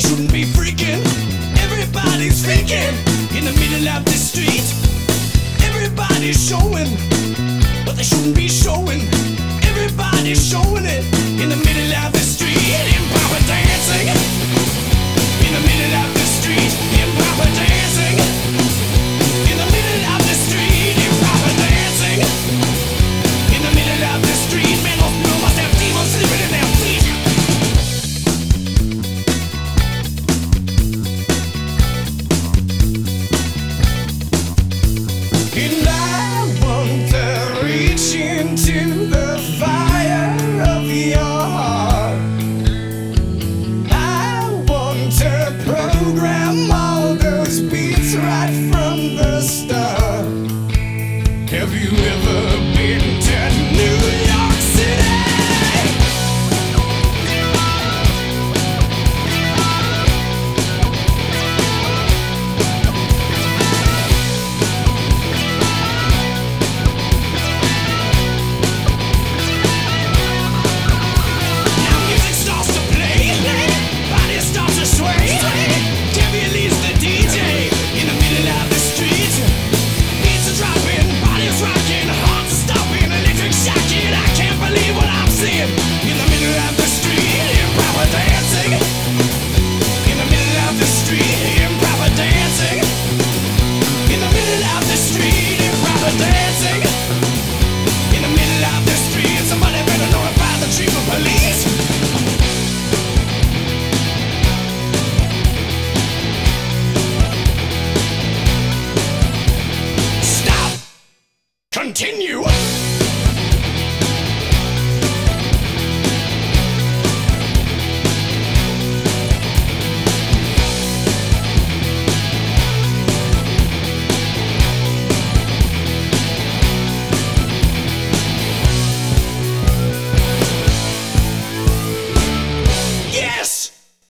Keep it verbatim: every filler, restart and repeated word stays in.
shouldn't be freaking. Everybody's faking in the middle of the street. Everybody's showing, but they shouldn't be showing. Everybody's showing it in the middle of the street. Improper dancing in the middle of the street. Improper dancing in the middle of the street. Improper dancing in the middle of the street. Man, those people must have demons sleeping in their feet. And I want to reach into the fire of your heart. I want to program all those beats right from the start. Have you ever been to New York City? Now music starts to play, bodies start to sway. Debbie leaves the D J in the middle of the street. Beats are dropping, bodies rocking, hearts are stopping, electric shocking. I can't believe what I'm seeing in the middle of the street. Improper dancing in the middle of the street. Improper dancing in the middle of the street. Improper dancing in the middle of the street. Somebody better notify the chief of police. Stop. Continue.